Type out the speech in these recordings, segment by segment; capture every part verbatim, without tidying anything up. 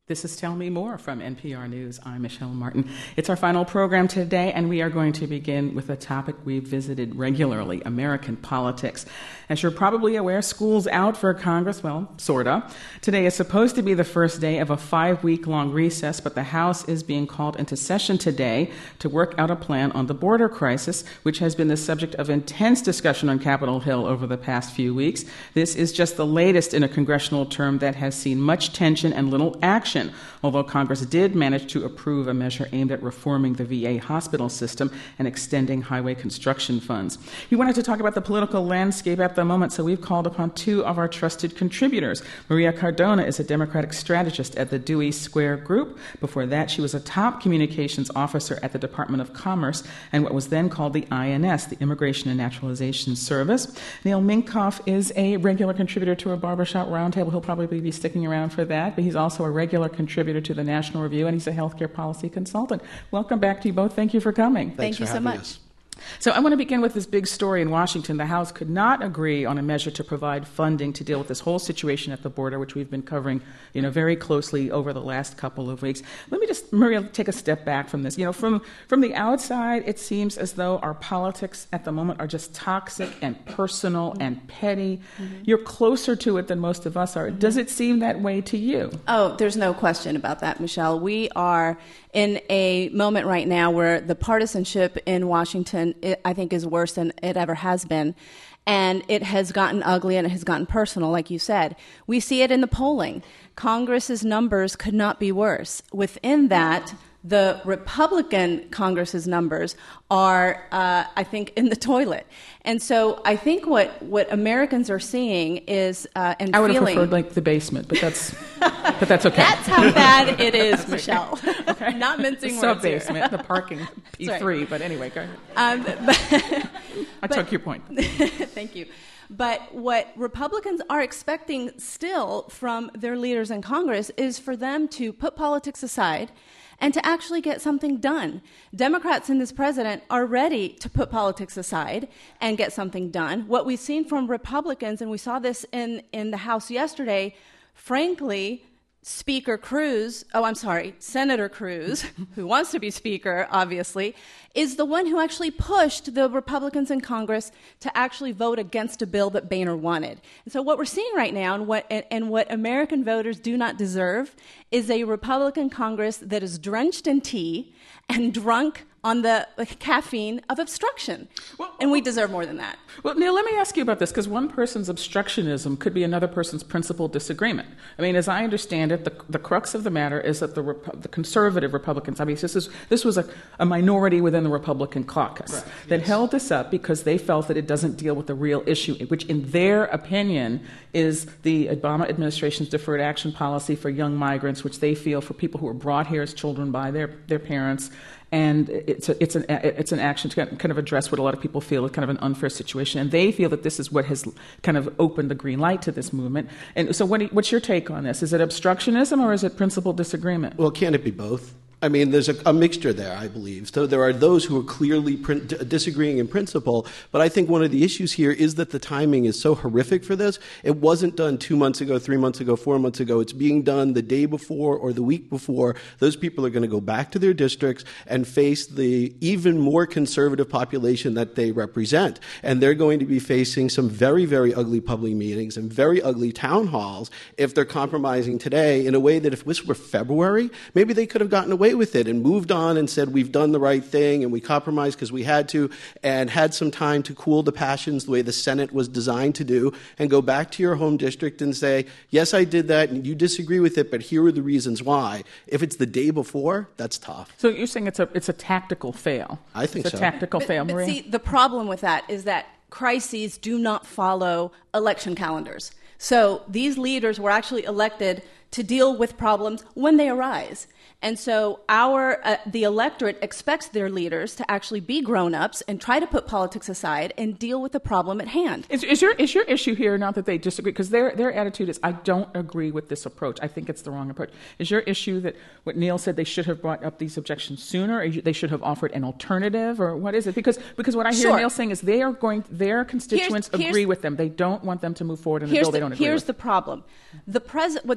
This is Tell Me More from N P R News. I'm Michelle Martin. It's our final program today, and we are going to begin with a topic we've visited regularly, American politics. As you're probably aware, school's out for Congress, well, sorta. Today is supposed to be the first day of a five-week-long recess, but the House is being called into session today to work out a plan on the border crisis, which has been the subject of intense discussion on Capitol Hill over the past few weeks. This is just the latest in a congressional term that has seen much tension and little action, although Congress did manage to approve a measure aimed at reforming the V A hospital system and extending highway construction funds. We wanted to talk about the political landscape at the moment, so we've called upon two of our trusted contributors. Maria Cardona is a Democratic strategist at the Dewey Square Group. Before that, she was a top communications officer at the Department of Commerce and what was then called the I N S, the Immigration and Naturalization Service. Neil Minkoff is a regular contributor to a Barbershop Roundtable. He'll probably be sticking around for that, but he's also a regular contributor to the National Review, and he's a healthcare policy consultant. Welcome back to you both. Thank you for coming. Thanks Thank you so much. Us. So I want to begin with this big story in Washington. The House could not agree on a measure to provide funding to deal with this whole situation at the border, which we've been covering, you know, very closely over the last couple of weeks. Let me just, Maria, take a step back from this. You know, from, from the outside, it seems as though our politics at the moment are just toxic and personal mm-hmm. and petty. Mm-hmm. You're closer to it than most of us are. Mm-hmm. Does it seem that way to you? Oh, there's no question about that, Michelle. We are in a moment right now where the partisanship in Washington, it, I think, is worse than it ever has been. And it has gotten ugly and it has gotten personal, like you said. We see it in the polling. Congress's numbers could not be worse. Within that, the Republican Congress's numbers are, uh, I think, in the toilet. And so I think what, what Americans are seeing is uh, and I would feeling, have preferred like the basement, but that's but that's okay. That's how bad it is, Michelle. Okay. Not mincing the words sub basement, here. the parking P three. But anyway, go ahead. Um, but, I but, took your point. Thank you. But what Republicans are expecting still from their leaders in Congress is for them to put politics aside and to actually get something done. Democrats in this president are ready to put politics aside and get something done. What we've seen from Republicans, and we saw this in, in the House yesterday, frankly, Speaker Cruz, oh, I'm sorry, Senator Cruz, who wants to be Speaker, obviously, is the one who actually pushed the Republicans in Congress to actually vote against a bill that Boehner wanted. And so what we're seeing right now, and what, and, and what American voters do not deserve, is a Republican Congress that is drenched in tea and drunk on the caffeine of obstruction. Well, and we deserve more than that. Well, Neil, let me ask you about this, because one person's obstructionism could be another person's principled disagreement. I mean, as I understand it, the, the crux of the matter is that the, Repu- the conservative Republicans, I mean, this, is, this was a, a minority within the Republican caucus right. that yes. held this up because they felt that it doesn't deal with the real issue, which in their opinion is the Obama administration's deferred action policy for young migrants, which they feel for people who were brought here as children by their, their parents. And it's a, it's an it's an action to kind of address what a lot of people feel is kind of an unfair situation, and they feel that this is what has kind of opened the green light to this movement. And so, what, what's your take on this? Is it obstructionism or is it principled disagreement? Well, can it be both? I mean, there's a, a mixture there, I believe. So there are those who are clearly prin- disagreeing in principle, but I think one of the issues here is that the timing is so horrific for this. It wasn't done two months ago, three months ago, four months ago. It's being done the day before or the week before. Those people are going to go back to their districts and face the even more conservative population that they represent. And they're going to be facing some very, very ugly public meetings and very ugly town halls if they're compromising today in a way that if this were February, maybe they could have gotten away with it and moved on and said we've done the right thing and we compromised because we had to and had some time to cool the passions the way the Senate was designed to do and go back to your home district and say, yes, I did that and you disagree with it, but here are the reasons why. If it's the day before, that's tough. So you're saying it's a it's a tactical fail. I think it's so. a tactical but, fail, but Maria? See, the problem with that is that crises do not follow election calendars. So these leaders were actually elected to deal with problems when they arise. And so our uh, the electorate expects their leaders to actually be grown-ups and try to put politics aside and deal with the problem at hand. Is, is your is your issue here not that they disagree? Because their their attitude is, I don't agree with this approach. I think it's the wrong approach. Is your issue that what Neil said, they should have brought up these objections sooner, or they should have offered an alternative, or what is it? Because because what I hear sure. Neil saying is they are going, their constituents here's, here's, agree with them. They don't want them to move forward in a bill the, they don't agree here's with. the problem. The pres- what the president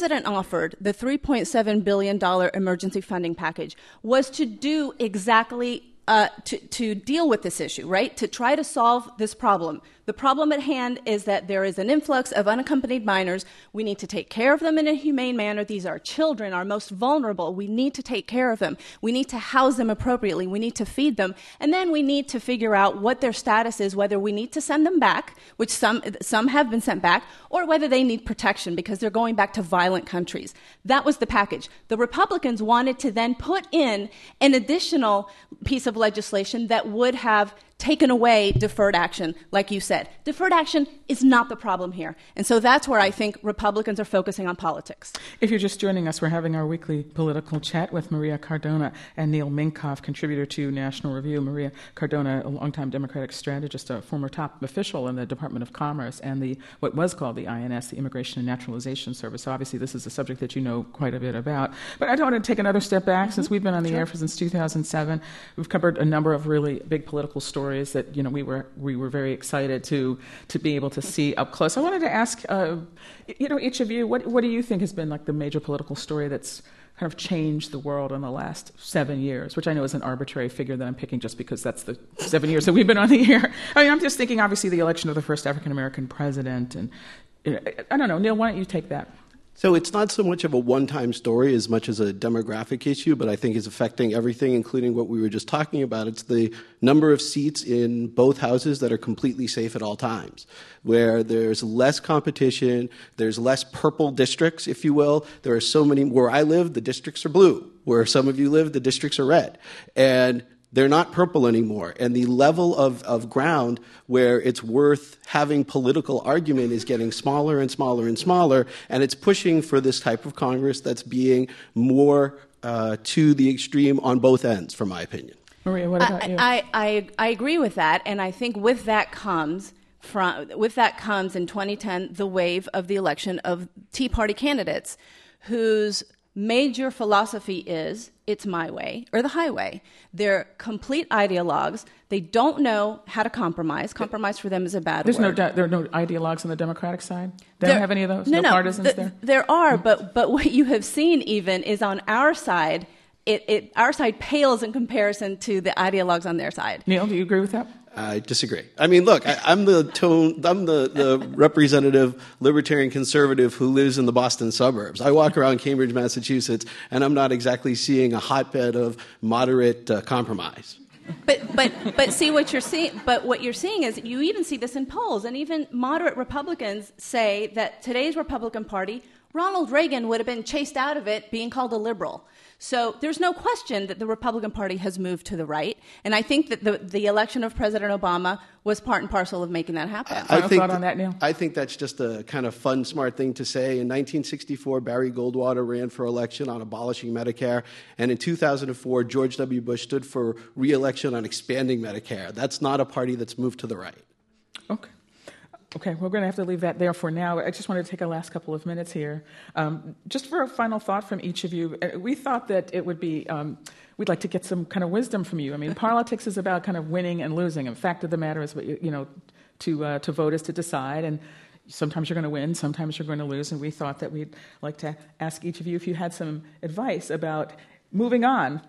president offered, the three point seven billion dollars emergency funding package, was to do exactly Uh, to, to deal with this issue, right? To try to solve this problem. The problem at hand is that there is an influx of unaccompanied minors. We need to take care of them in a humane manner. These are children, our most vulnerable. We need to take care of them. We need to house them appropriately. We need to feed them. And then we need to figure out what their status is, whether we need to send them back, which some, some have been sent back, or whether they need protection because they're going back to violent countries. That was the package. The Republicans wanted to then put in an additional piece of legislation that would have taken away deferred action, like you said. Deferred action is not the problem here. And so that's where I think Republicans are focusing on politics. If you're just joining us, we're having our weekly political chat with Maria Cardona and Neil Minkoff, contributor to National Review. Maria Cardona, a longtime Democratic strategist, a former top official in the Department of Commerce and the what was called the I N S, the Immigration and Naturalization Service. So obviously this is a subject that you know quite a bit about. But I don't want to take another step back. Mm-hmm. Since we've been on the sure. air for since two thousand seven, we've covered a number of really big political stories that you know we were we were very excited to to be able to see up close. I wanted to ask uh, you know each of you, what what do you think has been like the major political story that's kind of changed the world in the last seven years, which I know is an arbitrary figure that I'm picking just because that's the seven years that we've been on the air. I mean, I'm just thinking obviously the election of the first African American president, and you know, I don't know, Neil, why don't you take that? So it's not so much of a one-time story as much as a demographic issue, but I think is affecting everything, including what we were just talking about. It's the number of seats in both houses that are completely safe at all times, where there's less competition, there's less purple districts, if you will. There are so many. Where I live, the districts are blue. Where some of you live, the districts are red. And they're not purple anymore. And the level of, of ground where it's worth having political argument is getting smaller and smaller and smaller, and it's pushing for this type of Congress that's being more uh, to the extreme on both ends, from my opinion. Maria, what about I, you? I, I, I agree with that, and I think with that comes from with that comes in twenty ten the wave of the election of Tea Party candidates whose major philosophy is it's my way or the highway. They're complete ideologues. They don't know how to compromise. Compromise for them is a bad There's word. no, there are no ideologues on the Democratic side? They there, don't have any of those? No, no, no partisans th- there? There are, but but what you have seen even is on our side, it, it our side pales in comparison to the ideologues on their side. Neil, do you agree with that? I disagree. I mean, look, I, I'm the tone, I'm the, the representative libertarian conservative who lives in the Boston suburbs. I walk around Cambridge, Massachusetts, and I'm not exactly seeing a hotbed of moderate uh, compromise. But but but see what you're seeing. But what you're seeing is you even see this in polls, and even moderate Republicans say that today's Republican Party, Ronald Reagan would have been chased out of it being called a liberal. So there's no question that the Republican Party has moved to the right, and I think that the, the election of President Obama was part and parcel of making that happen. Final I think thought on that, Neil? I think that's just a kind of fun, smart thing to say. In nineteen sixty-four, Barry Goldwater ran for election on abolishing Medicare, and in two thousand four, George W. Bush stood for re-election on expanding Medicare. That's not a party that's moved to the right. Okay. Okay, we're going to have to leave that there for now. I just wanted to take a last couple of minutes here. Um, just for a final thought from each of you, we thought that it would be, um, we'd like to get some kind of wisdom from you. I mean, politics is about kind of winning and losing. And the fact of the matter is, you know, to uh, to vote is to decide. And sometimes you're going to win, sometimes you're going to lose. And we thought that we'd like to ask each of you if you had some advice about moving on.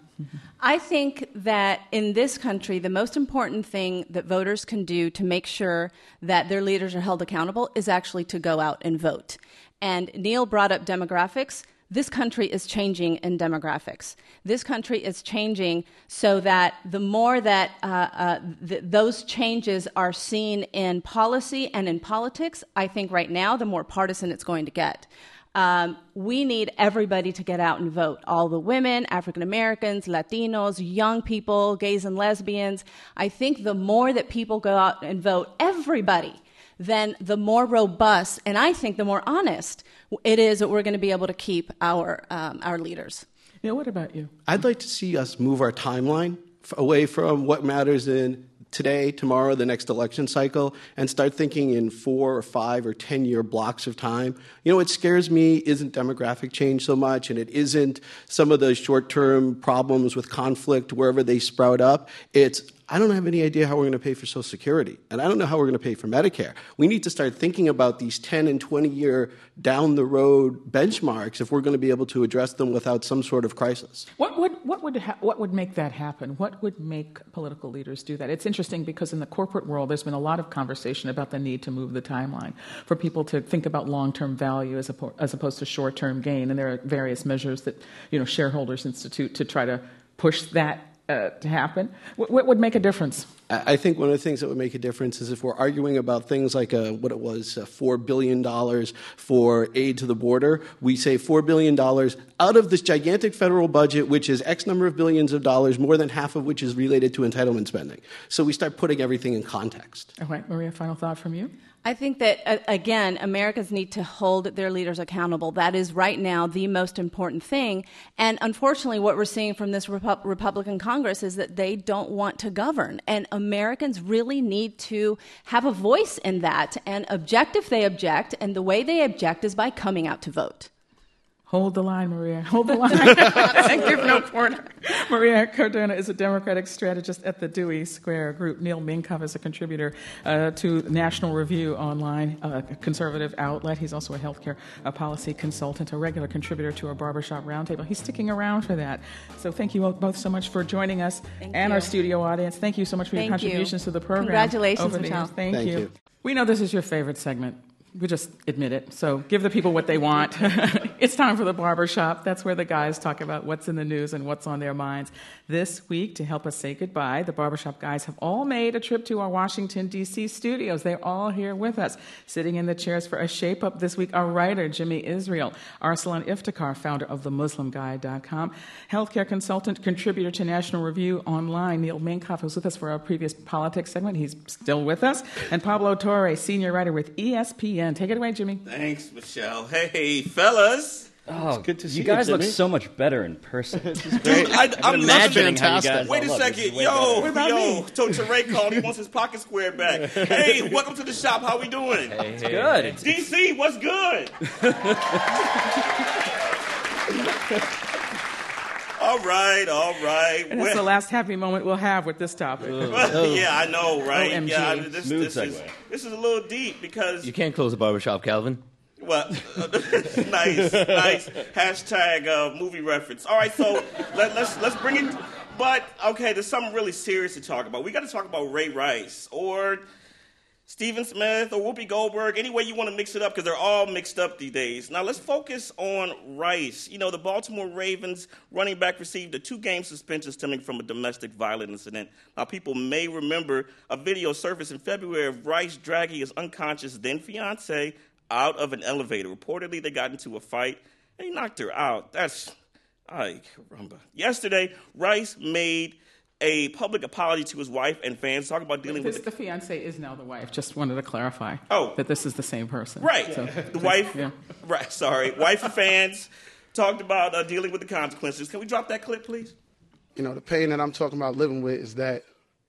I think that in this country, the most important thing that voters can do to make sure that their leaders are held accountable is actually to go out and vote. And Neil brought up demographics. This country is changing in demographics. This country is changing so that the more that uh, uh, th- those changes are seen in policy and in politics, I think right now the more partisan it's going to get. Um, we need everybody to get out and vote. All the women, African Americans, Latinos, young people, gays and lesbians. I think the more that people go out and vote, everybody, then the more robust, and I think the more honest it is that we're going to be able to keep our um, our leaders. Neil, what about you? I'd like to see us move our timeline f- away from what matters in today, tomorrow, the next election cycle, and start thinking in four or five or ten-year blocks of time. You know, what scares me isn't demographic change so much, and it isn't some of the short-term problems with conflict wherever they sprout up. It's I don't have any idea how we're going to pay for Social Security, and I don't know how we're going to pay for Medicare. We need to start thinking about these ten and twenty year down the road benchmarks if we're going to be able to address them without some sort of crisis. What would what would ha- what would make that happen? What would make political leaders do that? It's interesting because in the corporate world, there's been a lot of conversation about the need to move the timeline for people to think about long-term value as, oppo- as opposed to short-term gain, and there are various measures that you know shareholders institute to try to push that uh, to happen. What, what would make a difference? I think one of the things that would make a difference is if we're arguing about things like uh, what it was, uh, four billion dollars for aid to the border, we say four billion dollars out of this gigantic federal budget, which is X number of billions of dollars, more than half of which is related to entitlement spending. So we start putting everything in context. All right, Maria, final thought from you? I think that, uh, again, Americans need to hold their leaders accountable. That is right now the most important thing. And unfortunately, what we're seeing from this Repu- Republican Congress is that they don't want to govern. And Americans really need to have a voice in that and object if they object. And the way they object is by coming out to vote. Hold the line, Maria. Hold the line. And give no corner. Maria Cardona is a Democratic strategist at the Dewey Square Group. Neil Minkoff is a contributor uh, to National Review Online, a conservative outlet. He's also a healthcare a policy consultant, a regular contributor to our Barbershop Roundtable. He's sticking around for that. So thank you both so much for joining us thank and you. Our studio audience. Thank you so much for thank your contributions you. to the program. Congratulations, Michelle. Thank, thank you. you. We know this is your favorite segment. We just admit it. So give the people what they want. It's time for the Barbershop. That's where the guys talk about what's in the news and what's on their minds. This week, to help us say goodbye, the Barbershop guys have all made a trip to our Washington, D C studios. They're all here with us. Sitting in the chairs for a shape-up this week, our writer, Jimmy Israel, Arsalan Iftikhar, founder of the Muslim Guide dot com, healthcare consultant, contributor to National Review Online, Neil Minkoff, who's with us for our previous politics segment. He's still with us. And Pablo Torre, senior writer with E S P N. Take it away, Jimmy. Thanks, Michelle. Hey, fellas. Oh, It's good to see you guys you, look Jimmy. so much better in person. Dude, I, I'm imagining listening. how you guys Wait a all look. This second. is way Yo, better. about yo. me? So Teray called. He wants his pocket square back. Hey, welcome to the shop. How we doing? It's good. It's, D C, what's good? all right, all right. And it's the Well, last happy moment we'll have with this topic. yeah, I know, right? O M G. Yeah, I- this, Smooth this is segue. this is a little deep because You can't close the barbershop, Calvin. well, nice, nice hashtag uh, movie reference. All right, so let, let's let's bring it. But okay, there's something really serious to talk about. We got to talk about Ray Rice or Stephen Smith or Whoopi Goldberg. Any way you want to mix it up, because they're all mixed up these days. Now let's focus on Rice. You know, the Baltimore Ravens running back received a two-game suspension stemming from a domestic violence incident. Now people may remember a video surfaced in February of Rice dragging his unconscious then fiance out of an elevator. Reportedly, they got into a fight, and he knocked her out. That's, ay, caramba. Yesterday, Rice made a public apology to his wife and fans, talking about dealing This, with the fiance is now the wife. Just wanted to clarify Oh. that this is the same person. Right. So, the wife, yeah. right, sorry, wife and fans talked about uh, dealing with the consequences. Can we drop that clip, please? You know, the pain that I'm talking about living with is that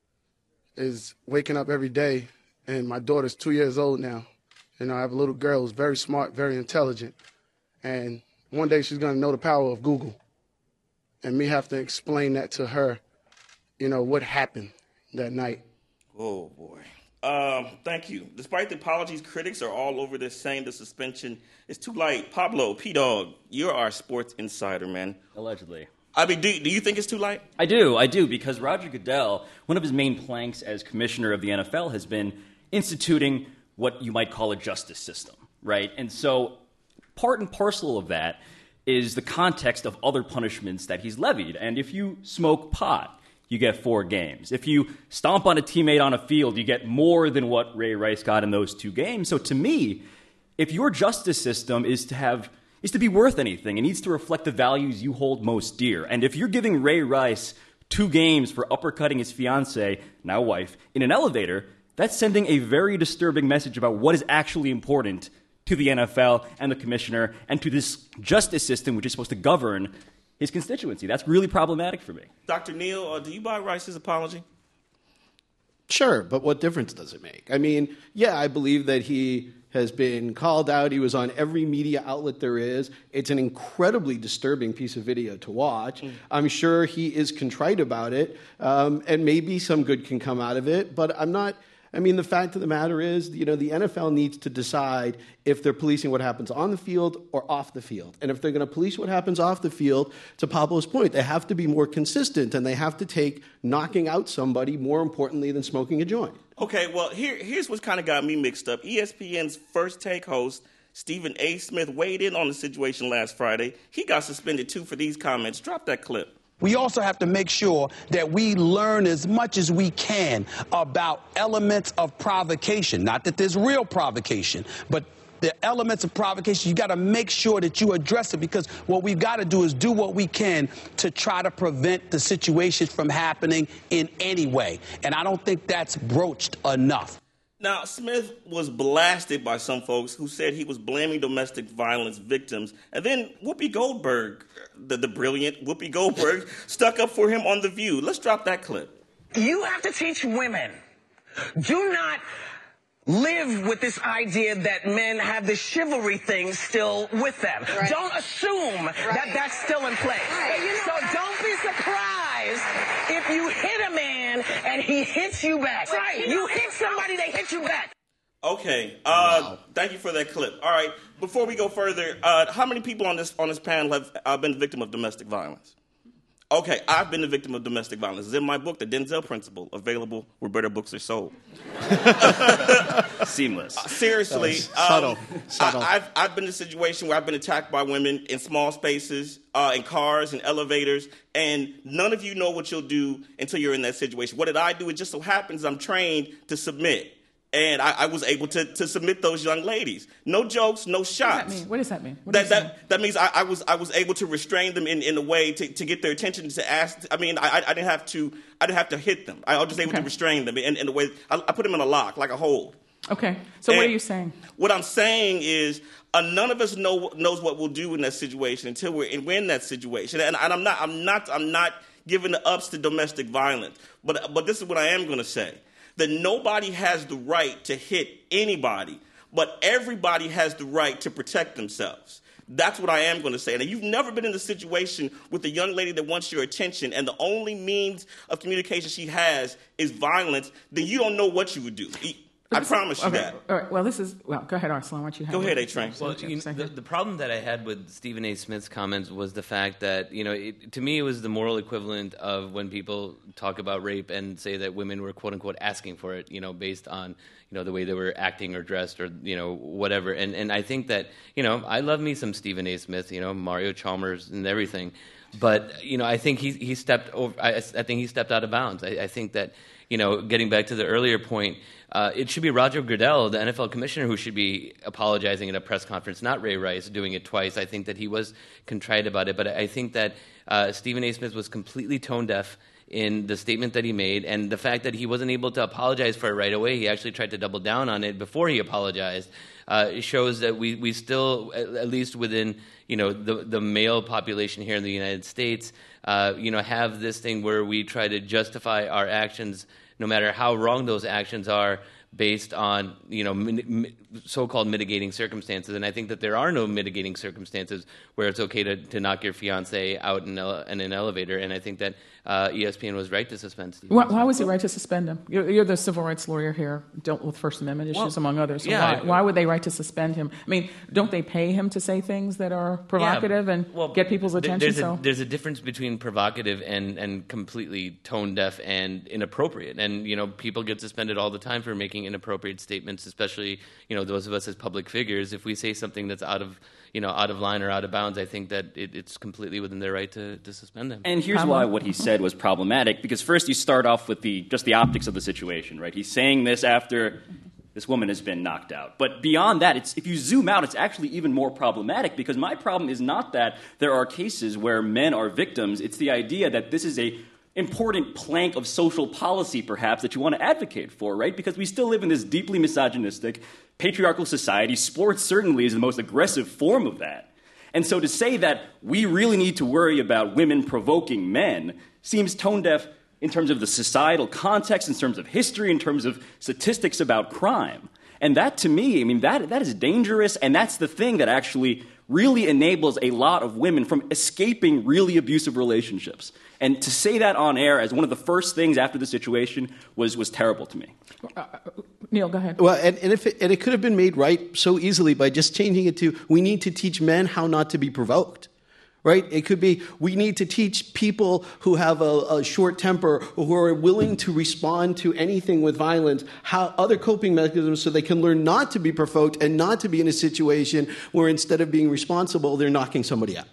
is waking up every day, and my daughter's two years old now. You know, I have a little girl who's very smart, very intelligent, and one day she's going to know the power of Google, and me have to explain that to her, you know, what happened that night. Oh, boy. Um, thank you. Despite the apologies, critics are all over this saying the suspension is too light. Pablo, P-Dog, you're our sports insider, man. allegedly. I mean, do, do you think it's too light? I do, I do, because Roger Goodell, one of his main planks as commissioner of the N F L has been instituting what you might call a justice system, right? And so part and parcel of that is the context of other punishments that he's levied. And if you smoke pot, you get four games. If you stomp on a teammate on a field, you get more than what Ray Rice got in those two games. So to me, if your justice system is to have is to be worth anything, it needs to reflect the values you hold most dear. And if you're giving Ray Rice two games for uppercutting his fiancée, now wife, in an elevator, that's sending a very disturbing message about what is actually important to the N F L and the commissioner and to this justice system, which is supposed to govern his constituency. That's really problematic for me. Doctor Neal, uh, do you buy Rice's apology? Sure, but what difference does it make? I mean, yeah, I believe that he has been called out. He was on every media outlet there is. It's an incredibly disturbing piece of video to watch. Mm. I'm sure he is contrite about it, um, and maybe some good can come out of it, but I'm not... I mean, the fact of the matter is, you know, the N F L needs to decide if they're policing what happens on the field or off the field. And if they're going to police what happens off the field, to Pablo's point, they have to be more consistent, and they have to take knocking out somebody more importantly than smoking a joint. Okay, well, here, here's what's kind of got me mixed up. E S P N's First Take host, Stephen A. Smith, weighed in on the situation last Friday. He got suspended, too, for these comments. Drop that clip. We also have to make sure that we learn as much as we can about elements of provocation. Not that there's real provocation, but the elements of provocation, you got to make sure that you address it, because what we've got to do is do what we can to try to prevent the situation from happening in any way. And I don't think that's broached enough. Now, Smith was blasted by some folks who said he was blaming domestic violence victims. And then Whoopi Goldberg, the, the brilliant Whoopi Goldberg, stuck up for him on The View. Let's drop that clip. You have to teach women. Do not live with this idea that men have the chivalry thing still with them. Right. Don't assume right. that that's still in place. Right. You know, so I... don't be surprised if you hit a man and he hits you back. Right. You hit somebody, they hit you back. Okay. Uh, wow. Thank you for that clip. All right. Before we go further, uh, how many people on this on this panel have uh, been the victim of domestic violence? Okay, I've been the victim of domestic violence. It's in my book, The Denzel Principle, available where better books are sold. Seamless. Uh, seriously. Um, subtle. subtle. I, I've, I've been in a situation where I've been attacked by women in small spaces, uh, in cars, in elevators, and none of you know what you'll do until you're in that situation. What did I do? It just so happens I'm trained to submit. And I, I was able to, to submit those young ladies. No jokes, no shots. What does that mean? What that, does that, that, mean? that means I, I was I was able to restrain them in, in a way to, to get their attention, to ask. I mean, I, I didn't have to I didn't have to hit them. I was just able okay. to restrain them in, in a way. I, I put them in a lock, like a hold. Okay. So and what are you saying? What I'm saying is uh, none of us know knows what we'll do in that situation until we're in, we're in that situation. And, and I'm not I'm not I'm not giving the ups to domestic violence. But but this is what I am going to say. That nobody has the right to hit anybody, but everybody has the right to protect themselves. That's what I am going to say. And if you've never been in a situation with a young lady that wants your attention and the only means of communication she has is violence, then you don't know what you would do. I promise you okay. that. All right. Well, this is well. Go ahead, Arslan. Why don't you have go ahead, A-Train. Well, you know, the, the problem that I had with Stephen A. Smith's comments was the fact that, you know, it, to me it was the moral equivalent of when people talk about rape and say that women were quote unquote asking for it, you know, based on, you know, the way they were acting or dressed or, you know, whatever. And and I think that, you know, I love me some Stephen A. Smith, you know, Mario Chalmers and everything, but you know, I think he he stepped over. I, I think he stepped out of bounds. I, I think that, you know, getting back to the earlier point. Uh, it should be Roger Goodell, the N F L commissioner, who should be apologizing at a press conference, not Ray Rice, doing it twice. I think that he was contrite about it, but I think that uh, Stephen A. Smith was completely tone deaf in the statement that he made, and the fact that he wasn't able to apologize for it right away, he actually tried to double down on it before he apologized, uh, it shows that we, we still, at, at least within, you know, the, the male population here in the United States, uh, you know, have this thing where we try to justify our actions no matter how wrong those actions are, based on, you know, min- so-called mitigating circumstances. And I think that there are no mitigating circumstances where it's okay to, to knock your fiancé out in, ele- in an elevator. And I think that uh, E S P N was right to suspend Steve. Why, why was he right to suspend him? You're, you're the civil rights lawyer here, dealt with First Amendment issues, well, among others. So yeah, why, why would they right to suspend him? I mean, don't they pay him to say things that are provocative yeah, and well, get people's attention? There's, so? a, there's a difference between provocative and, and completely tone-deaf and inappropriate. And, you know, people get suspended all the time for making inappropriate statements, especially, you know, those of us as public figures. If we say something that's out of, you know, out of line or out of bounds, I think that it, it's completely within their right to, to suspend them. And here's why what he said was problematic, because first you start off with the just the optics of the situation, right? He's saying this after this woman has been knocked out. But beyond that, it's if you zoom out, it's actually even more problematic, because my problem is not that there are cases where men are victims. It's the idea that this is a important plank of social policy, perhaps, that you want to advocate for, right? Because we still live in this deeply misogynistic, patriarchal society. Sports certainly is the most aggressive form of that. And so to say that we really need to worry about women provoking men seems tone-deaf in terms of the societal context, in terms of history, in terms of statistics about crime. And that, to me, I mean, that that is dangerous, and that's the thing that actually really enables a lot of women from escaping really abusive relationships. And to say that on air as one of the first things after the situation was, was terrible to me. Uh, Neil, go ahead. Well, and, and, if it, and it could have been made right so easily by just changing it to, we need to teach men how not to be provoked. Right? It could be, we need to teach people who have a, a short temper, who are willing to respond to anything with violence, how other coping mechanisms so they can learn not to be provoked and not to be in a situation where instead of being responsible, they're knocking somebody out.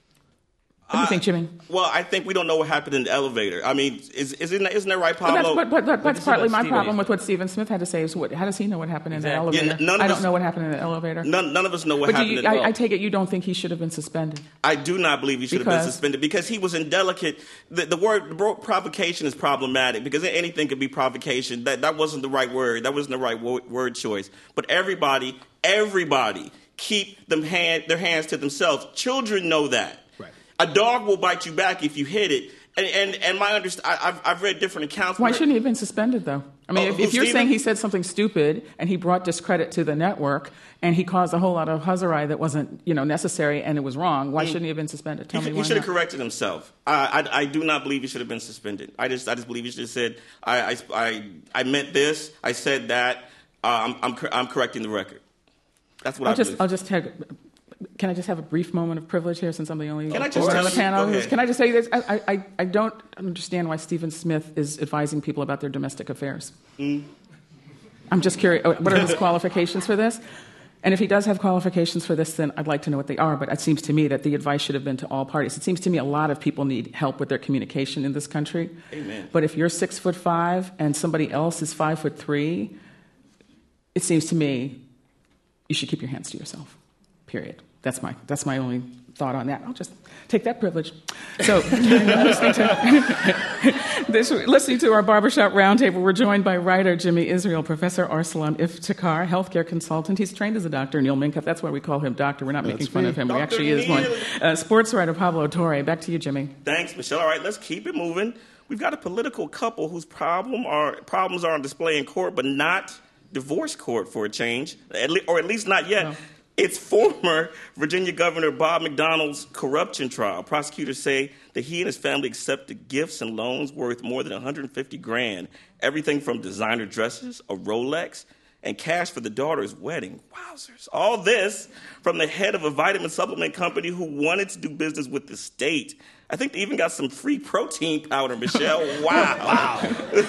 What do you think, Jimmy? Well, I think we don't know what happened in the elevator. I mean, is, isn't, isn't that right, Pablo? But that's, but, but, that's partly my problem with what Stephen Smith had to say. Is what, how does he know what happened in exactly. the elevator? Yeah, none of I don't us, know what happened in the elevator. None, none of us know what but happened. You, in I, the I take it you don't think he should have been suspended? I do not believe he should because? have been suspended because he was indelicate. The, the word the word provocation is problematic because anything could be provocation. That, that wasn't the right word. That wasn't the right wo- word choice. But everybody, everybody keep them hand, their hands to themselves. Children know that. A dog will bite you back if you hit it. And and, and my underst- I, I've, I've read different accounts. Why shouldn't he have been suspended, though? I mean, oh, if, if you're Stephen? saying he said something stupid and he brought discredit to the network and he caused a whole lot of huzzah that wasn't, you know, necessary and it was wrong, why he, shouldn't he have been suspended? Tell he, me why He should have not. corrected himself. I, I I do not believe he should have been suspended. I just I just believe he should have said, I I I, I meant this. I said that. Uh, I'm I'm I'm correcting the record. That's what I'll I just believe. I'll just take. Can I just have a brief moment of privilege here since I'm the only Can I just on the panel? okay. Can I just say this? I, I, I don't understand why Stephen Smith is advising people about their domestic affairs. Mm. I'm just curious. What are his qualifications for this? And if he does have qualifications for this, then I'd like to know what they are. But it seems to me that the advice should have been to all parties. It seems to me a lot of people need help with their communication in this country. Amen. But if you're six foot five and somebody else is five foot three, it seems to me you should keep your hands to yourself. Period. That's my that's my only thought on that. I'll just take that privilege. So, listening, to, this, listening to our Barbershop Roundtable, we're joined by writer Jimmy Israel, Professor Arsalan Iftikhar, healthcare consultant. He's trained as a doctor, Neil Minkoff. That's why we call him doctor. We're not that's making fun me. of him. Doctor He actually Neil. is one. Uh, sports writer Pablo Torre. Back to you, Jimmy. Thanks, Michelle. All right, let's keep it moving. We've got a political couple whose problem are, problems are on display in court, but not divorce court for a change, at le- or at least not yet. No. It's former Virginia Governor Bob McDonnell's corruption trial. Prosecutors say that he and his family accepted gifts and loans worth more than one hundred fifty grand, everything from designer dresses, a Rolex, and cash for the daughter's wedding. Wowzers. All this from the head of a vitamin supplement company who wanted to do business with the state. I think they even got some free protein powder, Michelle. Wow. Wow.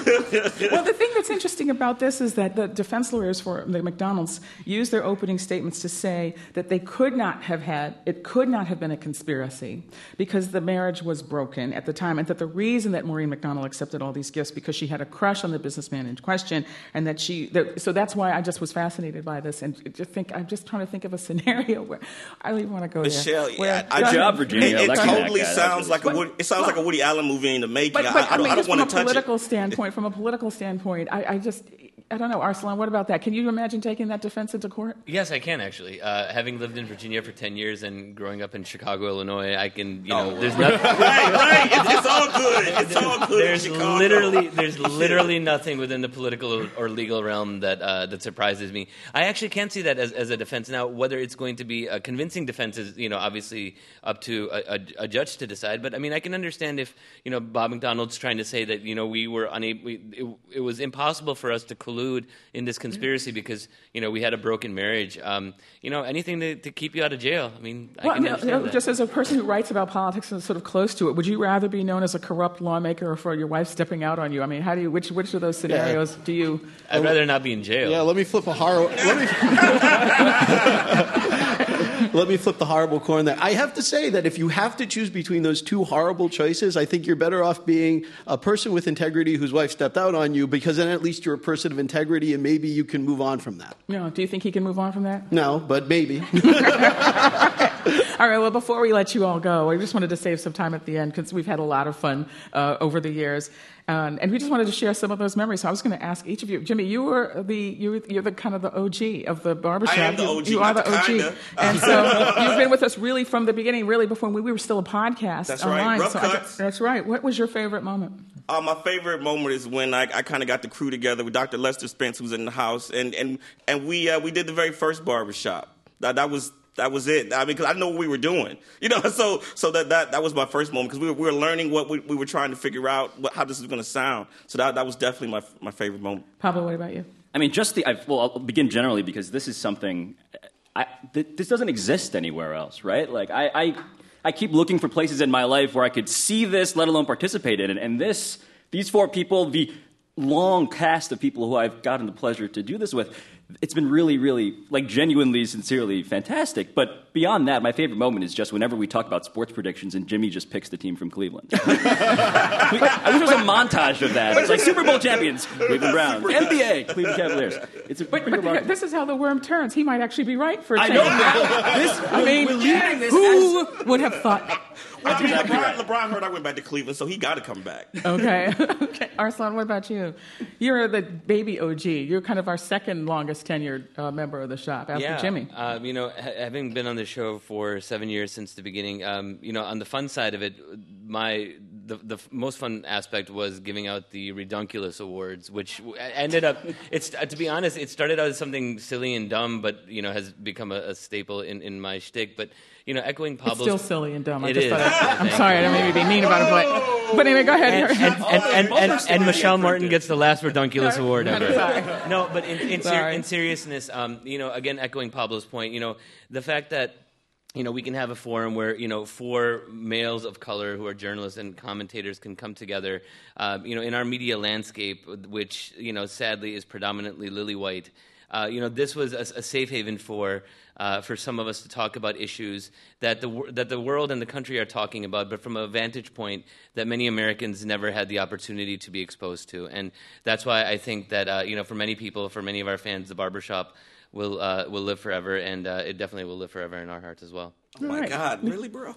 Well, the thing that's interesting about this is that the defense lawyers for the McDonald's used their opening statements to say that they could not have had, it could not have been a conspiracy because the marriage was broken at the time, and that the reason that Maureen McDonald accepted all these gifts because she had a crush on the businessman in question, and that she, that, so that's why I just was fascinated by this, and just think, I'm just trying to think of a scenario where, I don't even want to go Michelle, there. Michelle, yeah, good job, Virginia. It, it totally that sounds like a Woody, it sounds but, like a Woody Allen movie in the making. But, but I, I, I mean, I don't just want from to a touch political it. standpoint, from a political standpoint, I, I just, I don't know, Arsalan, what about that? Can you imagine taking that defense into court? Yes, I can actually. Uh, having lived in Virginia for ten years and growing up in Chicago, Illinois, I can, you know, oh, there's right. nothing. right, right. It's, it's all good. It's all good. There's in Chicago. literally, there's literally nothing within the political or legal realm that uh, that surprises me. I actually can't see that as, as a defense. Now, whether it's going to be a convincing defense is, you know, obviously up to a, a, a judge to decide. But I mean, I can understand if, you know, Bob McDonald's trying to say that, you know, we were unable, we, it, it was impossible for us to collude in this conspiracy because, you know, we had a broken marriage. Um, you know, anything to, to keep you out of jail. I mean, I well, can you know, understand that. Just as a person who writes about politics and sort of close to it, would you rather be known as a corrupt lawmaker or for your wife stepping out on you? I mean, how do you, which which of those scenarios yeah. do you? I'd rather not be in jail. Yeah, let me flip a horror. Let me. Let me flip the horrible coin there. I have to say that if you have to choose between those two horrible choices, I think you're better off being a person with integrity whose wife stepped out on you, because then at least you're a person of integrity and maybe you can move on from that. No, do you think he can move on from that? No, but maybe. All right, well, before we let you all go, I just wanted to save some time at the end because we've had a lot of fun uh, over the years. Um, and we just wanted to share some of those memories. So I was going to ask each of you, Jimmy, you were the you were, you're the kind of the O G of the barbershop. I am the O G. You, you are the O G, kinda. and so you've been with us really from the beginning, really before we, we were still a podcast that's online. Right. Rough so cuts. I, that's right. What was your favorite moment? Uh, my favorite moment is when I, I kind of got the crew together with Doctor Lester Spence, who was in the house, and and and we uh, we did the very first barbershop. That that was that was it. I mean, because I know what we were doing, you know. So so that that, that was my first moment because we were, we were learning what we, we were trying to figure out what, how this was going to sound. So that that was definitely my my favorite moment. Pablo, what about you? I mean, just the I, well, I'll begin generally because this is something I, th- this doesn't exist anywhere else, right? Like I. I I keep looking for places in my life where I could see this, let alone participate in it. And this, these four people, the long cast of people who I've gotten the pleasure to do this with, it's been really, really, like, genuinely, sincerely fantastic. But beyond that, my favorite moment is just whenever we talk about sports predictions and Jimmy just picks the team from Cleveland. I wish there was a montage of that. It's like Super Bowl champions, Cleveland Browns, N B A, Cleveland Cavaliers. It's a But, but this is how the worm turns. He might actually be right for a I change. know. This, I mean, we're leaving this who as- would have thought? Well, I mean, LeBron, LeBron heard I went back to Cleveland, so he got to come back. Okay. Okay. Arslan, what about you? You're the baby O G. You're kind of our second longest tenured uh, member of the shop after yeah. Jimmy. Um, you know, ha- having been on the show for seven years since the beginning, um, you know, on the fun side of it, my the the f- most fun aspect was giving out the Redunculous Awards, which w- ended up. It's uh, to be honest, it started out as something silly and dumb, but you know, has become a, a staple in, in my shtick. But you know, echoing Pablo's, It's still silly and dumb. I It just is. thought I, I'm Thank sorry, you. I don't mean to be mean about it, but, but anyway, go ahead. and, and, and, and, and, and Michelle Martin gets the last Redunculous Sorry. Award I'm ever. sorry. No, but in, in, ser- Sorry. in seriousness, um, you know, again, echoing Pablo's point, you know, the fact that you know, we can have a forum where, you know, four males of color who are journalists and commentators can come together, uh, you know, in our media landscape, which, you know, sadly is predominantly lily white. Uh, you know, this was a, a safe haven for uh, for some of us to talk about issues that the wor- that the world and the country are talking about, but from a vantage point that many Americans never had the opportunity to be exposed to. And that's why I think that, uh, you know, for many people, for many of our fans, the barbershop will uh, will live forever, and uh, it definitely will live forever in our hearts as well. Oh, my Right. God. Really, bro?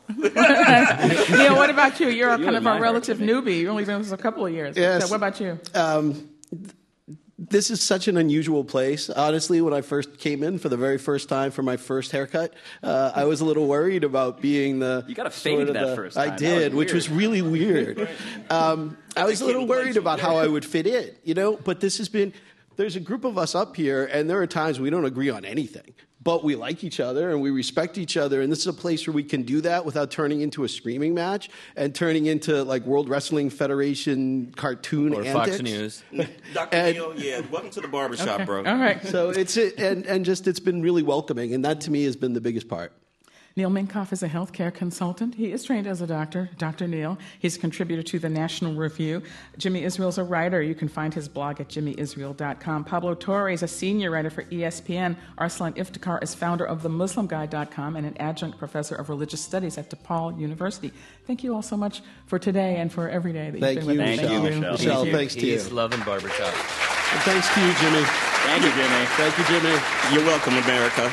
Neil, what about you? You're You kind and of my a heart, relative Jimmy. newbie. You've only been with us a couple of years. Yes. So what about you? Um, this is such an unusual place. Honestly, when I first came in for the very first time for my first haircut, uh, I was a little worried about being the. You got a sort fade of that the- first I time. That did, was which weird. was really weird. Um, I was a little worried about how I would fit in, you know. But this has been. There's a group of us up here, and there are times we don't agree on anything. But we like each other and we respect each other, and this is a place where we can do that without turning into a screaming match and turning into like World Wrestling Federation cartoon Or antics. Fox News. Doctor And- Neal, yeah, welcome to the barbershop, bro. All right. So it's and and just it's been really welcoming, and that to me has been the biggest part. Neil Minkoff is a healthcare consultant. He is trained as a doctor, Doctor Neil. He's a contributor to the National Review. Jimmy Israel's a writer. You can find his blog at jimmy israel dot com. Pablo Torre is a senior writer for E S P N. Arslan Iftikhar is founder of the muslim guy dot com and an adjunct professor of religious studies at DePaul University. Thank you all so much for today and for every day that you've Thank been with you, us. Thank you, Michelle. Michelle. Michelle, Thank you. thanks to you. Peace, love, and barbershop. And thanks to you, Jimmy. Thank you, Jimmy. Thank you, Jimmy. You're welcome, America.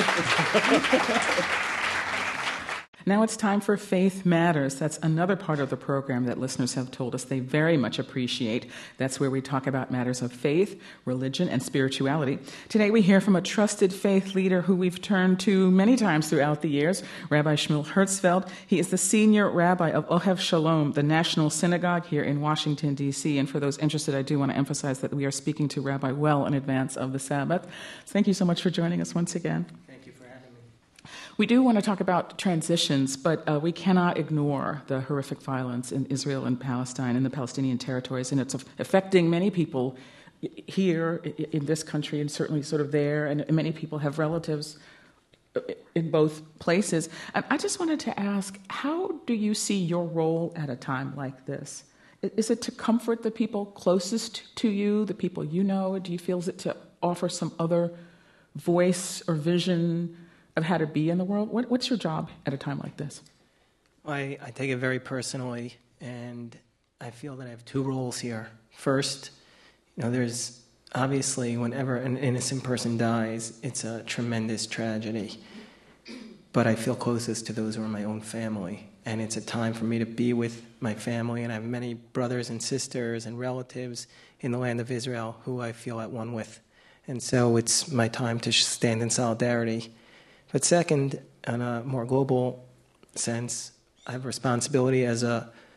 Now it's time for Faith Matters. That's another part of the program that listeners have told us they very much appreciate. That's where we talk about matters of faith, religion, and spirituality. Today we hear from a trusted faith leader who we've turned to many times throughout the years, Rabbi Shmuel Hertzfeld. He is the senior rabbi of Ohev Shalom, the National Synagogue here in Washington, D C. And for those interested, I do want to emphasize that we are speaking to Rabbi well in advance of the Sabbath. Thank you so much for joining us once again. We do want to talk about transitions, but uh, we cannot ignore the horrific violence in Israel and Palestine and the Palestinian territories, and it's affecting many people here in this country and certainly sort of there, and many people have relatives in both places. And I just wanted to ask, how do you see your role at a time like this? Is it to comfort the people closest to you, the people you know? Do you feel is it to offer some other voice or vision of how to be in the world? What, what's your job at a time like this? I, I take it very personally, and I feel that I have two roles here. First, you know, there's obviously whenever an innocent person dies, it's a tremendous tragedy. But I feel closest to those who are my own family, and it's a time for me to be with my family, and I have many brothers and sisters and relatives in the land of Israel who I feel at one with. And so it's my time to stand in solidarity. But second, on a more global sense, I have responsibility as a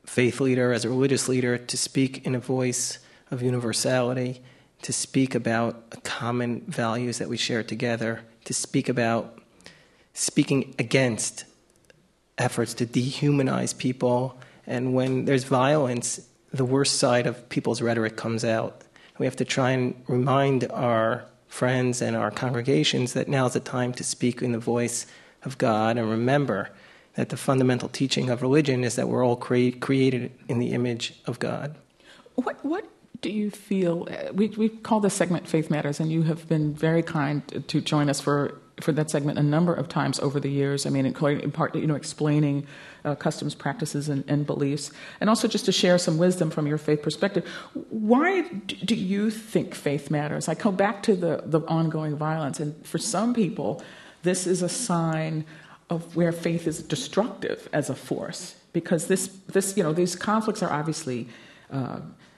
faith leader, as a religious leader, to speak in a voice of universality, to speak about common values that we share together, to speak about speaking against efforts to dehumanize people. And when there's violence, the worst side of people's rhetoric comes out. We have to try and remind our friends and our congregations that now's the time to speak in the voice of God, and remember that the fundamental teaching of religion is that we're all cre- created in the image of God. What what do you feel, uh, we we call this segment Faith Matters, and you have been very kind to join us for, for that segment a number of times over the years. I mean, in, in part, you know, explaining uh, customs, practices, and, and beliefs, and also just to share some wisdom from your faith perspective. Why do you think faith matters? I go back to the, the ongoing violence, and for some people, this is a sign of where faith is destructive as a force, because this, this you know, these conflicts are obviously uh,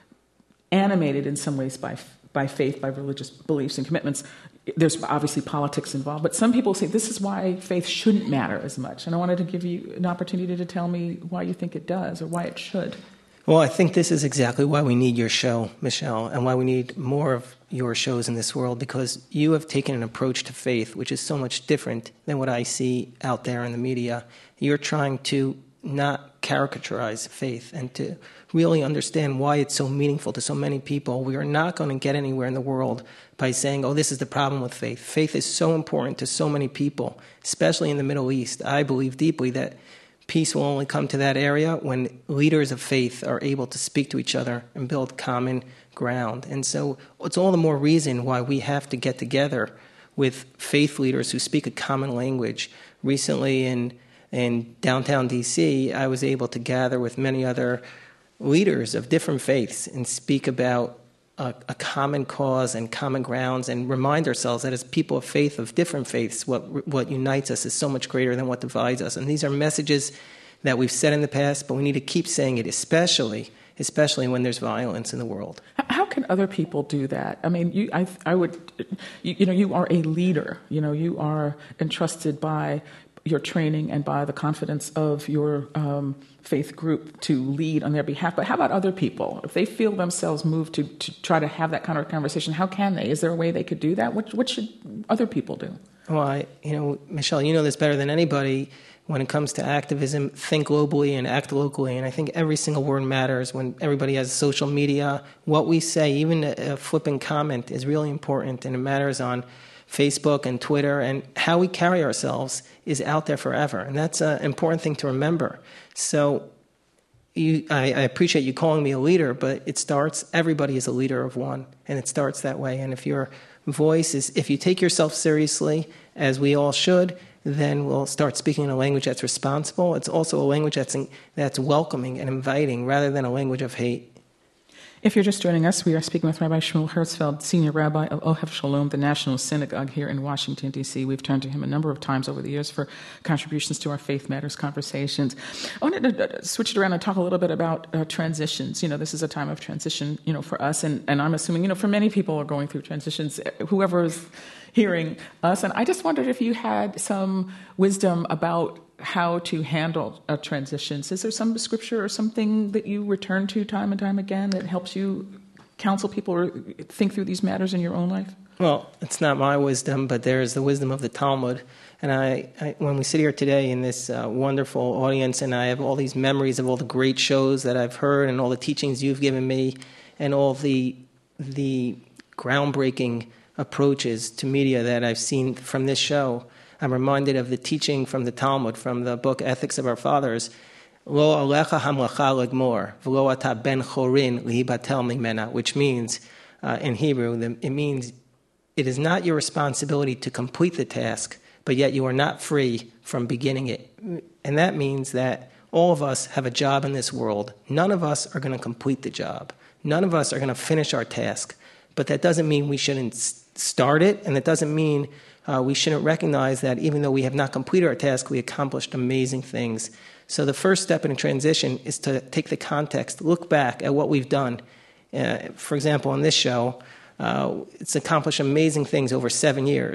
animated in some ways by by faith, by religious beliefs and commitments. There's obviously politics involved, but some people say this is why faith shouldn't matter as much. And I wanted to give you an opportunity to tell me why you think it does or why it should. Well, I think this is exactly why we need your show, Michelle, and why we need more of your shows in this world, because you have taken an approach to faith which is so much different than what I see out there in the media. You're trying to not caricaturize faith and to really understand why it's so meaningful to so many people. We are not going to get anywhere in the world by saying, oh, this is the problem with faith. Faith is so important to so many people, especially in the Middle East. I believe deeply that peace will only come to that area when leaders of faith are able to speak to each other and build common ground. And so it's all the more reason why we have to get together with faith leaders who speak a common language. Recently in in downtown D C, I was able to gather with many other leaders of different faiths and speak about a, a common cause and common grounds, and remind ourselves that as people of faith, of different faiths, what what unites us is so much greater than what divides us. And these are messages that we've said in the past, but we need to keep saying it, especially especially when there's violence in the world. How can other people do that? I mean, you, I, I would, you, you know, you are a leader. You know, you are entrusted by your training and by the confidence of your um, faith group to lead on their behalf. But how about other people? If they feel themselves moved to, to try to have that kind of conversation, how can they? Is there a way they could do that? What, what should other people do? Well, I, you know, Michelle, you know this better than anybody. When it comes to activism, think globally and act locally. And I think every single word matters. When everybody has social media, what we say, even a, a flippant comment, is really important. And it matters on Facebook and Twitter. And how we carry ourselves is out there forever. And that's an important thing to remember. So you, I, I appreciate you calling me a leader, but it starts, everybody is a leader of one. And it starts that way. And if your voice is, if you take yourself seriously, as we all should, then we'll start speaking in a language that's responsible. It's also a language that's in, that's welcoming and inviting, rather than a language of hate. If you're just joining us, we are speaking with Rabbi Shmuel Herzfeld, Senior Rabbi of Ohev Shalom, the National Synagogue here in Washington, D C We've turned to him a number of times over the years for contributions to our Faith Matters conversations. I wanted to switch it around and talk a little bit about uh, transitions. You know, this is a time of transition, you know, for us, and, and I'm assuming, you know, for many people are going through transitions, whoever is hearing us. And I just wondered if you had some wisdom about how to handle uh, transitions. Is there some scripture or something that you return to time and time again that helps you counsel people or think through these matters in your own life? Well, it's not my wisdom, but there is the wisdom of the Talmud. And I, I when we sit here today in this uh, wonderful audience, and I have all these memories of all the great shows that I've heard and all the teachings you've given me and all the the groundbreaking approaches to media that I've seen from this show, I'm reminded of the teaching from the Talmud, from the book Ethics of Our Fathers. Lo alecha hamlacha legmor, v'lo ata ben chorin lihibatel mimena, which means, uh, in Hebrew, it means it is not your responsibility to complete the task, but yet you are not free from beginning it. And that means that all of us have a job in this world. None of us are going to complete the job. None of us are going to finish our task. But that doesn't mean we shouldn't start it, and it doesn't mean uh, we shouldn't recognize that even though we have not completed our task, we accomplished amazing things. So the first step in a transition is to take the context, look back at what we've done. Uh, for example, on this show, uh, it's accomplished amazing things over seven years.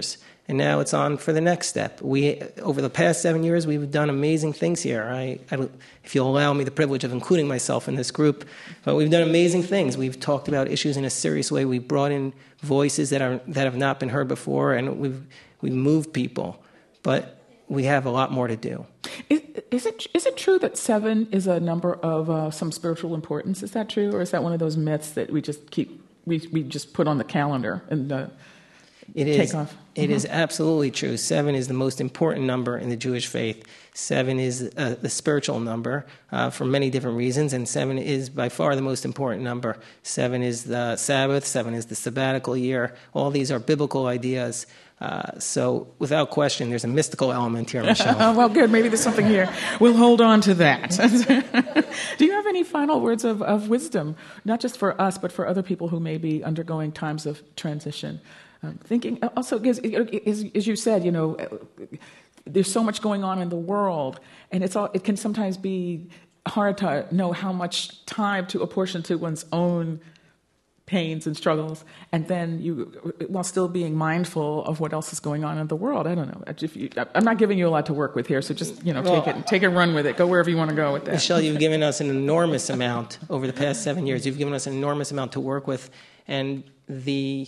and now it's on for the next step. We, over the past seven years, we've done amazing things here. I, I, if you'll allow me the privilege of including myself in this group, but we've done amazing things. We've talked about issues in a serious way. We've brought in voices that are that have not been heard before, and we've we've moved people. But we have a lot more to do. Is, is it is it true that seven is a number of uh, some spiritual importance? Is that true, or is that one of those myths that we just keep we we just put on the calendar and uh, it take is, off? It mm-hmm. is absolutely true. Seven is the most important number in the Jewish faith. Seven is uh, the spiritual number uh, for many different reasons, and seven is by far the most important number. Seven is the Sabbath. Seven is the sabbatical year. All these are biblical ideas. Uh, so, without question, there's a mystical element here, Michelle. Well, good. Maybe there's something here. We'll hold on to that. Do you have any final words of, of wisdom, not just for us, but for other people who may be undergoing times of transition? Um, thinking also, as, as, as you said, you know, there's so much going on in the world, and it's all, it can sometimes be hard to know how much time to apportion to one's own pains and struggles, and then you, while still being mindful of what else is going on in the world. I don't know. If you, I'm not giving you a lot to work with here, so just you know, take it, take it, run with it. Go wherever you want to go with that. Michelle, you've given us an enormous amount over the past seven years. You've given us an enormous amount to work with, and the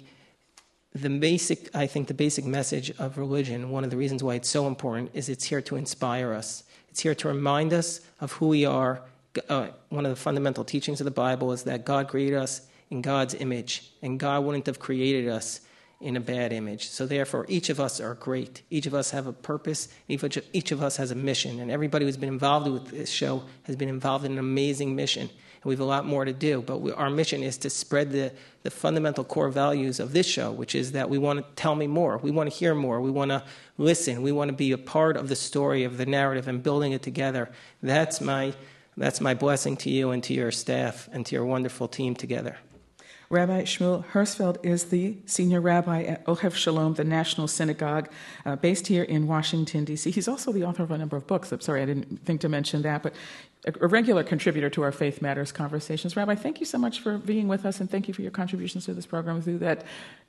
the basic, I think, the basic message of religion. One of the reasons why it's so important is it's here to inspire us. It's here to remind us of who we are. Uh, one of the fundamental teachings of the Bible is that God created us in God's image, and God wouldn't have created us in a bad image. So therefore, each of us are great. Each of us have a purpose. Each, each of us has a mission, and everybody who's been involved with this show has been involved in an amazing mission, and we have a lot more to do. But we, our mission is to spread the, the fundamental core values of this show, which is that we want to tell me more. We want to hear more. We want to listen. We want to be a part of the story, of the narrative, and building it together. That's my, that's my blessing to you and to your staff and to your wonderful team together. Rabbi Shmuel Hirschfeld is the senior rabbi at Ohev Shalom, the National Synagogue, uh, based here in Washington, D C He's also the author of a number of books. I'm sorry, I didn't think to mention that, but a, a regular contributor to our Faith Matters conversations. Rabbi, thank you so much for being with us, and thank you for your contributions to this program through that,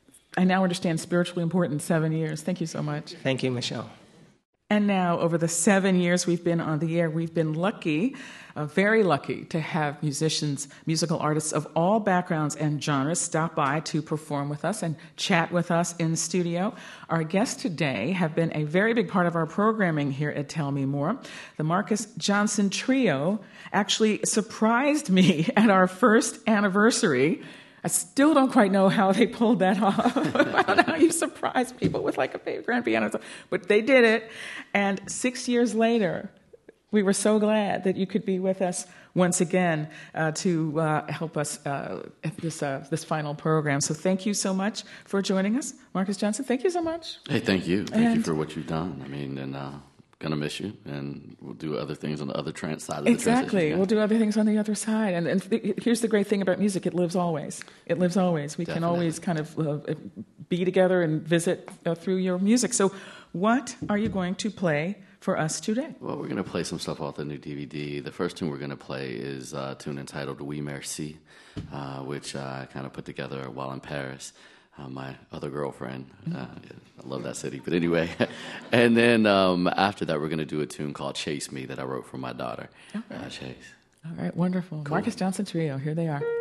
I now understand, spiritually important seven years. Thank you so much. Thank you, Michelle. And now, over the seven years we've been on the air, we've been lucky, uh, very lucky, to have musicians, musical artists of all backgrounds and genres stop by to perform with us and chat with us in studio. Our guests today have been a very big part of our programming here at Tell Me More. The Marcus Johnson Trio actually surprised me at our first anniversary. I still don't quite know how they pulled that off. I don't know how you surprise people with like a baby grand piano. But they did it. And six years later, we were so glad that you could be with us once again uh, to uh, help us uh, at this, uh, this final program. So thank you so much for joining us. Marcus Johnson, thank you so much. Hey, thank you. Thank and you for what you've done. I mean, and uh, gonna miss you, and we'll do other things on the other trans side of the exactly. transition. We'll do other things on the other side. And, and th- here's the great thing about music: it lives always. It lives always. We Definitely. can always kind of uh, be together and visit uh, through your music. So, what are you going to play for us today? Well, we're gonna play some stuff off the new D V D. The first tune we're gonna play is a tune entitled "Oui Merci," uh, which I kind of put together while in Paris. Uh, my other girlfriend. Uh, I love that city. But anyway, and then um, after that, we're going to do a tune called Chase Me that I wrote for my daughter, okay. uh, Chase. All right, wonderful. Cool. Marcus Johnson Trio, here they are.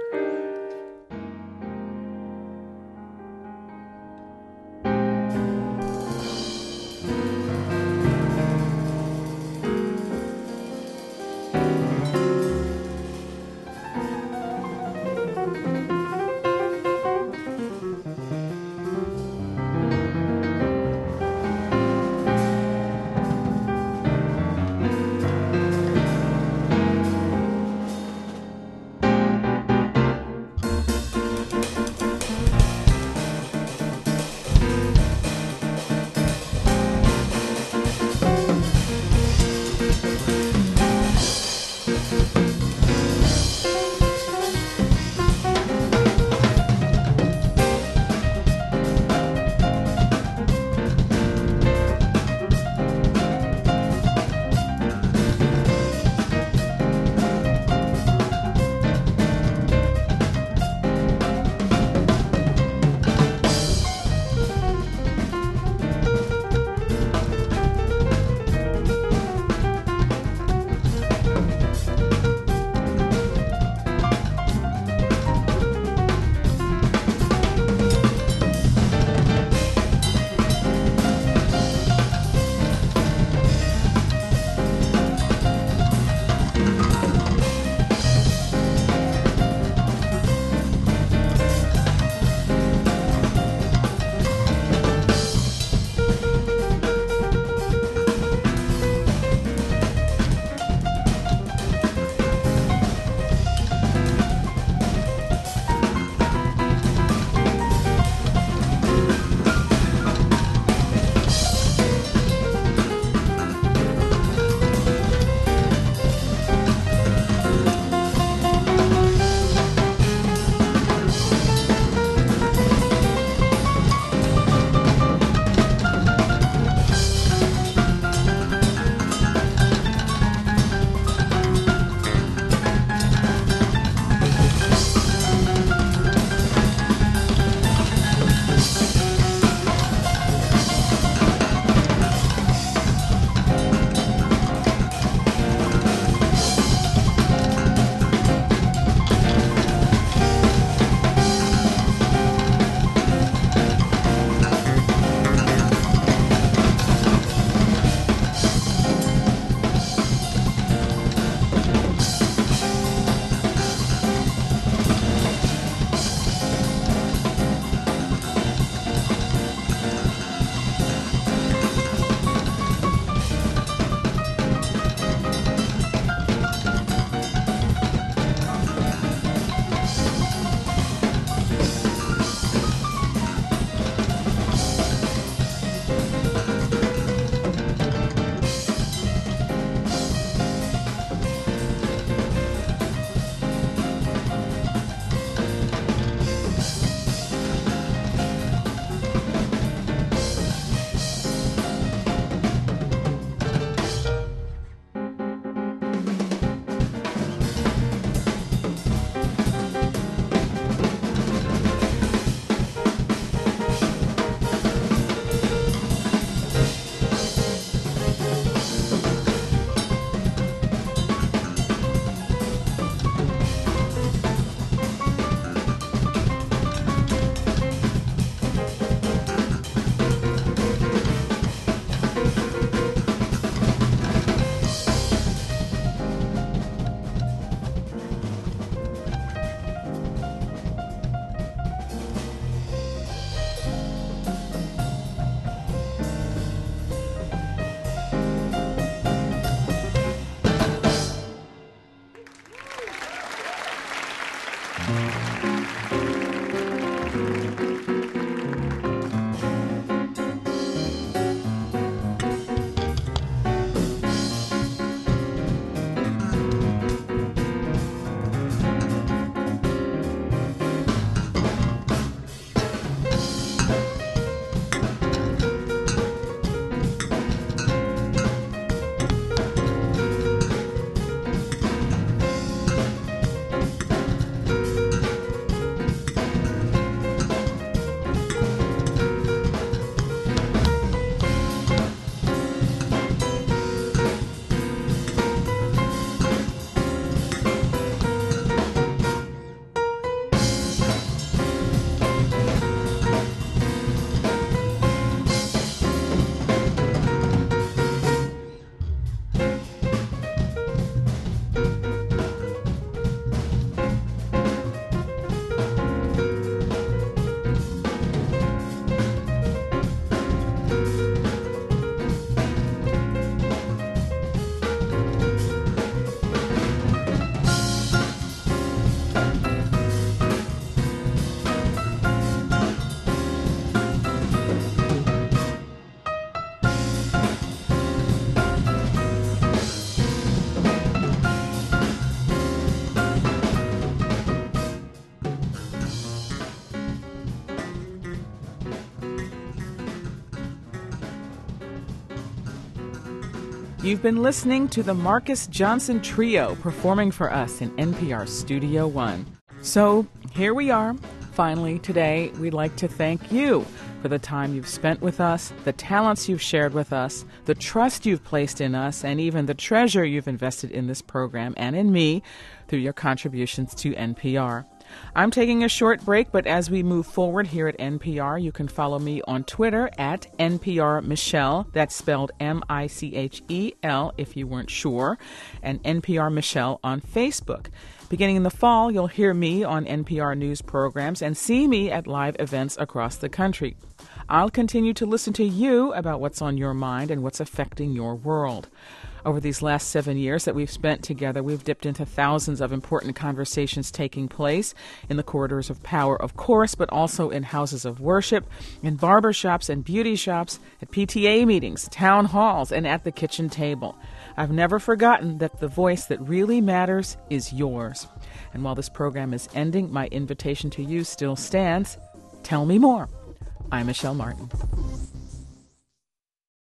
You've been listening to the Marcus Johnson Trio performing for us in N P R Studio One. So here we are. Finally, today, we'd like to thank you for the time you've spent with us, the talents you've shared with us, the trust you've placed in us, and even the treasure you've invested in this program and in me through your contributions to N P R. I'm taking a short break, but as we move forward here at N P R, you can follow me on Twitter at N P R Michelle. That's spelled M I C H E L if you weren't sure, and N P R Michelle on Facebook. Beginning in the fall, you'll hear me on N P R News programs and see me at live events across the country. I'll continue to listen to you about what's on your mind and what's affecting your world. Over these last seven years that we've spent together, we've dipped into thousands of important conversations taking place in the corridors of power, of course, but also in houses of worship, in barbershops and beauty shops, at P T A meetings, town halls, and at the kitchen table. I've never forgotten that the voice that really matters is yours. And while this program is ending, my invitation to you still stands. Tell me more. I'm Michelle Martin.